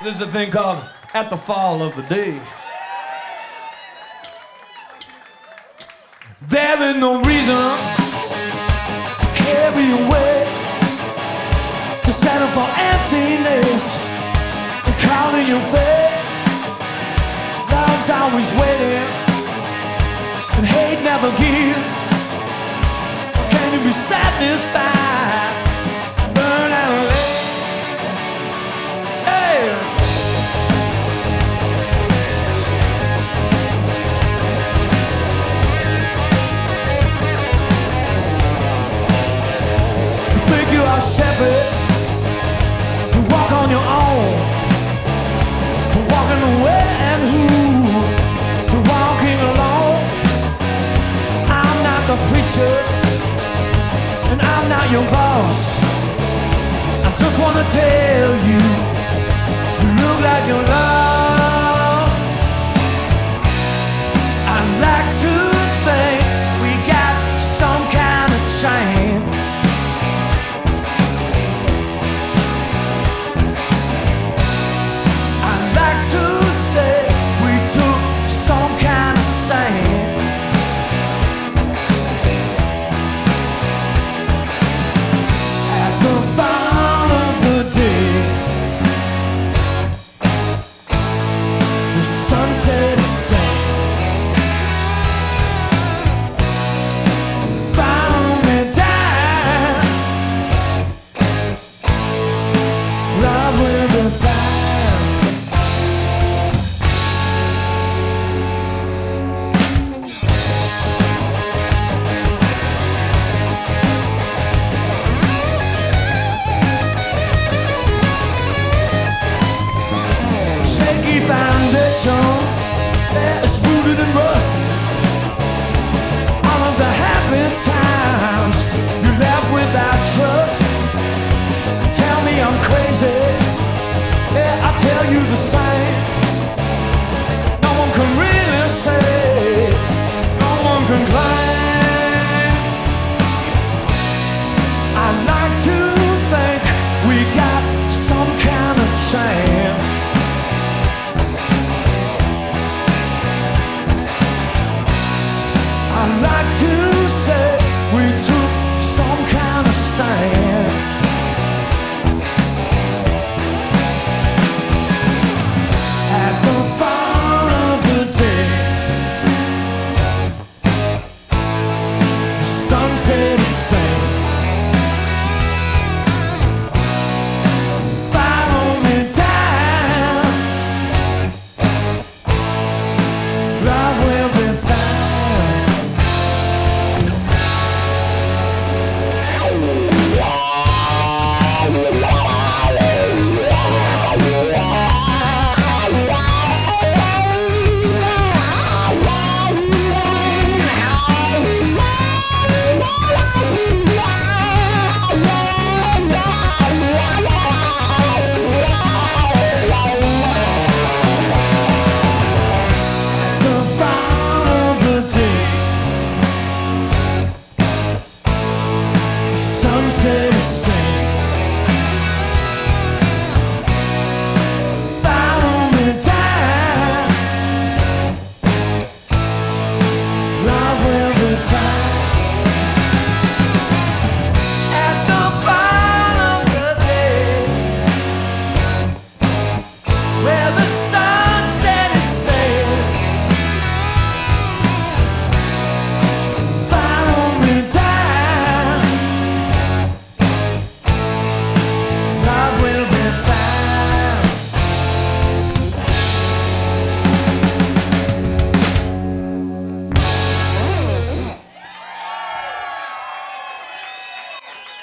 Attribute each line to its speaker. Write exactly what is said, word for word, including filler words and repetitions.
Speaker 1: This is a thing called At the Fall of the Day. There is no reason to carry away the settle for emptiness and calling your fate. Love's always waiting and hate never gives. Can you be satisfied? Burn out late. Separate, you walk on your own, you're walking away, and who? You're walking alone. I'm not the preacher, and I'm not your boss. I just wanna tell you, you look like you're lost.